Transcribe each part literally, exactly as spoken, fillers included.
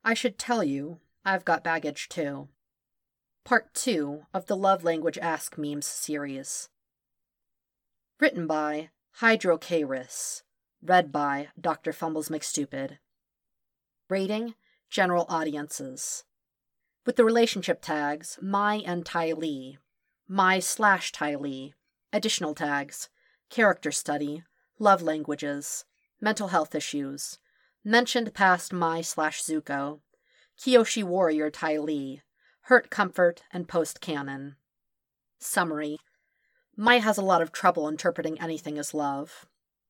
I should tell you, I've got baggage too. Part two of the Love Language Ask Memes series. Written by Hydrocaris. Read by Doctor Fumbles McStupid. Rating: General Audiences. With the relationship tags My and Ty Lee, My slash Ty Lee, additional tags, Character Study, Love Languages, Mental Health Issues, Mentioned Past My slash Zuko, Kyoshi Warrior Ty Lee, Hurt Comfort, and Post-Canon. Summary: Mai has a lot of trouble interpreting anything as love.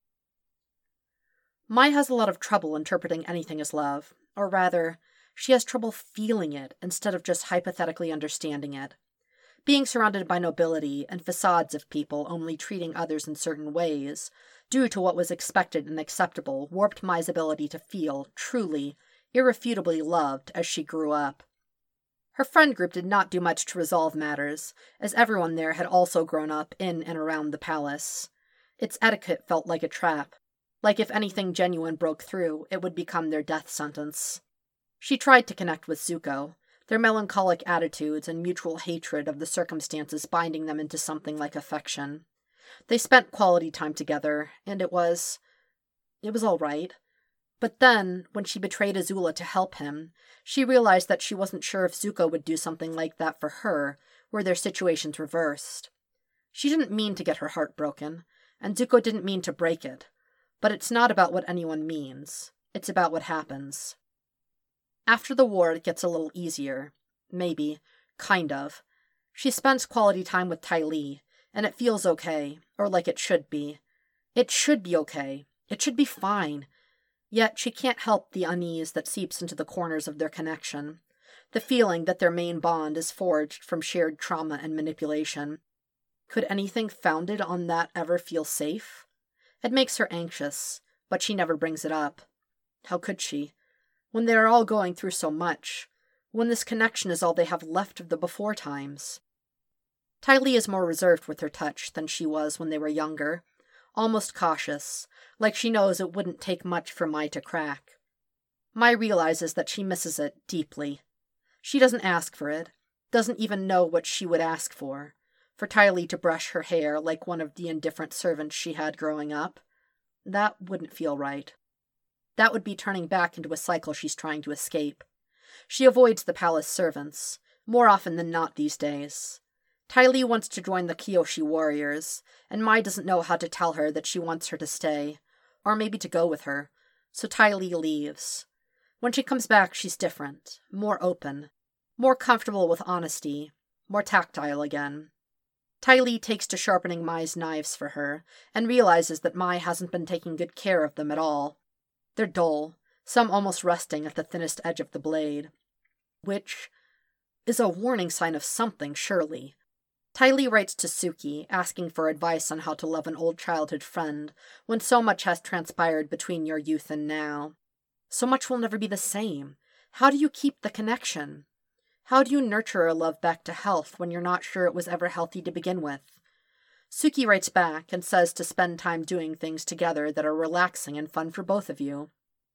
Mai has a lot of trouble interpreting anything as love, or rather, she has trouble feeling it instead of just hypothetically understanding it. Being surrounded by nobility and facades of people only treating others in certain ways, due to what was expected and acceptable, warped Mai's ability to feel, truly, irrefutably loved as she grew up. Her friend group did not do much to resolve matters, as everyone there had also grown up in and around the palace. Its etiquette felt like a trap, like if anything genuine broke through, it would become their death sentence. She tried to connect with Zuko, their melancholic attitudes and mutual hatred of the circumstances binding them into something like affection. They spent quality time together, and it was... it was all right. But then, when she betrayed Azula to help him, she realized that she wasn't sure if Zuko would do something like that for her, were their situations reversed. She didn't mean to get her heart broken, and Zuko didn't mean to break it. But it's not about what anyone means. It's about what happens. After the war, it gets a little easier. Maybe. Kind of. She spends quality time with Ty Lee, and it feels okay, or like it should be. It should be okay. It should be fine. Yet she can't help the unease that seeps into the corners of their connection, the feeling that their main bond is forged from shared trauma and manipulation. Could anything founded on that ever feel safe? It makes her anxious, but she never brings it up. How could she? When they are all going through so much, when this connection is all they have left of the before times. Ty Lee is more reserved with her touch than she was when they were younger, almost cautious, like she knows it wouldn't take much for Mai to crack. Mai realizes that she misses it deeply. She doesn't ask for it, doesn't even know what she would ask for, for Ty Lee to brush her hair like one of the indifferent servants she had growing up. That wouldn't feel right. That would be turning back into a cycle she's trying to escape. She avoids the palace servants, more often than not these days. Ty Lee wants to join the Kyoshi warriors, and Mai doesn't know how to tell her that she wants her to stay, or maybe to go with her, so Ty Lee leaves. When she comes back, she's different, more open, more comfortable with honesty, more tactile again. Ty Lee takes to sharpening Mai's knives for her, and realizes that Mai hasn't been taking good care of them at all. They're dull, some almost rusting at the thinnest edge of the blade. Which is a warning sign of something, surely. Ty Lee writes to Suki, asking for advice on how to love an old childhood friend, when so much has transpired between your youth and now. So much will never be the same. How do you keep the connection? How do you nurture a love back to health when you're not sure it was ever healthy to begin with? Suki writes back and says to spend time doing things together that are relaxing and fun for both of you.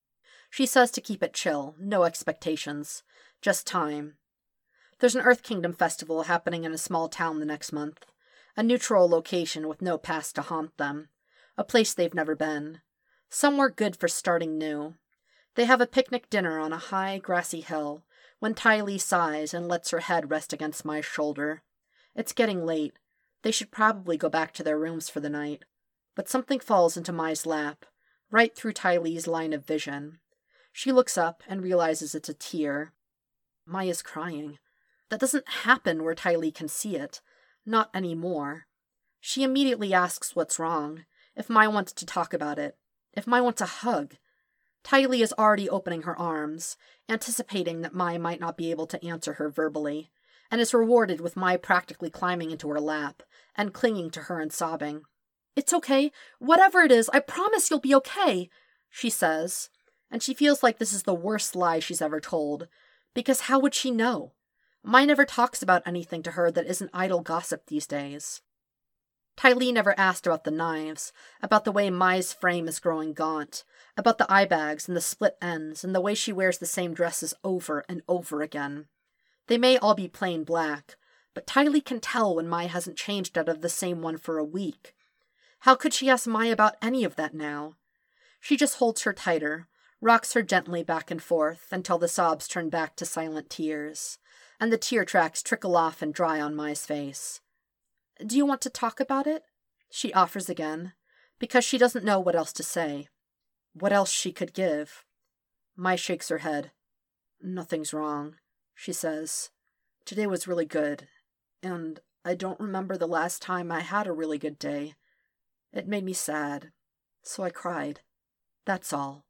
She says to keep it chill, no expectations, just time. There's an Earth Kingdom festival happening in a small town the next month, a neutral location with no past to haunt them, a place they've never been, somewhere good for starting new. They have a picnic dinner on a high, grassy hill, when Ty Lee sighs and lets her head rest against my shoulder. It's getting late. They should probably go back to their rooms for the night. But something falls into Mai's lap, right through Ty Lee's line of vision. She looks up and realizes it's a tear. Mai is crying. That doesn't happen where Ty Lee can see it. Not anymore. She immediately asks what's wrong, if Mai wants to talk about it, if Mai wants a hug. Ty Lee is already opening her arms, anticipating that Mai might not be able to answer her verbally, and is rewarded with Mai practically climbing into her lap and clinging to her and sobbing. "It's okay. Whatever it is, I promise you'll be okay," she says, and she feels like this is the worst lie she's ever told, because how would she know? Mai never talks about anything to her that isn't idle gossip these days. Ty Lee never asked about the knives, about the way Mai's frame is growing gaunt, about the eye bags and the split ends and the way she wears the same dresses over and over again. They may all be plain black, but Ty Lee can tell when Mai hasn't changed out of the same one for a week. How could she ask Mai about any of that now? She just holds her tighter, rocks her gently back and forth until the sobs turn back to silent tears, and the tear tracks trickle off and dry on Mai's face. "Do you want to talk about it?" she offers again, because she doesn't know what else to say. What else she could give. Mai shakes her head. "Nothing's wrong," she says. "Today was really good, and I don't remember the last time I had a really good day. It made me sad, so I cried. That's all."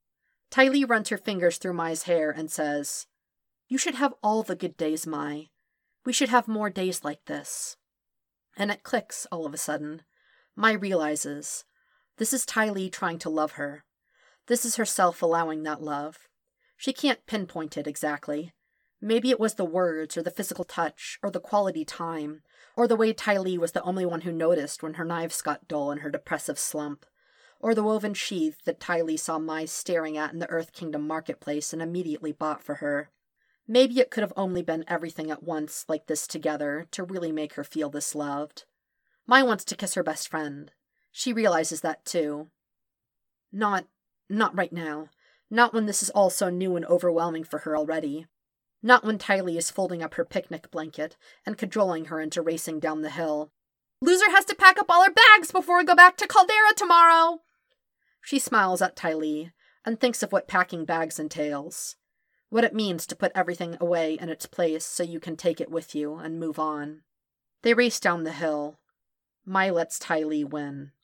Ty Lee runs her fingers through Mai's hair and says, "You should have all the good days, Mai. We should have more days like this." And it clicks all of a sudden. Mai realizes. This is Ty Lee trying to love her. This is herself allowing that love. She can't pinpoint it exactly. Maybe it was the words, or the physical touch, or the quality time, or the way Ty Lee was the only one who noticed when her knives got dull in her depressive slump, or the woven sheath that Ty Lee saw Mai staring at in the Earth Kingdom marketplace and immediately bought for her. Maybe it could have only been everything at once like this together to really make her feel this loved. Mai wants to kiss her best friend. She realizes that too. Not, not right now. Not when this is all so new and overwhelming for her already. Not when Ty Lee is folding up her picnic blanket and cajoling her into racing down the hill. "Loser has to pack up all her bags before we go back to Caldera tomorrow!" She smiles at Ty Lee and thinks of what packing bags entails. What it means to put everything away in its place so you can take it with you and move on. They race down the hill. Mai lets Ty Lee win.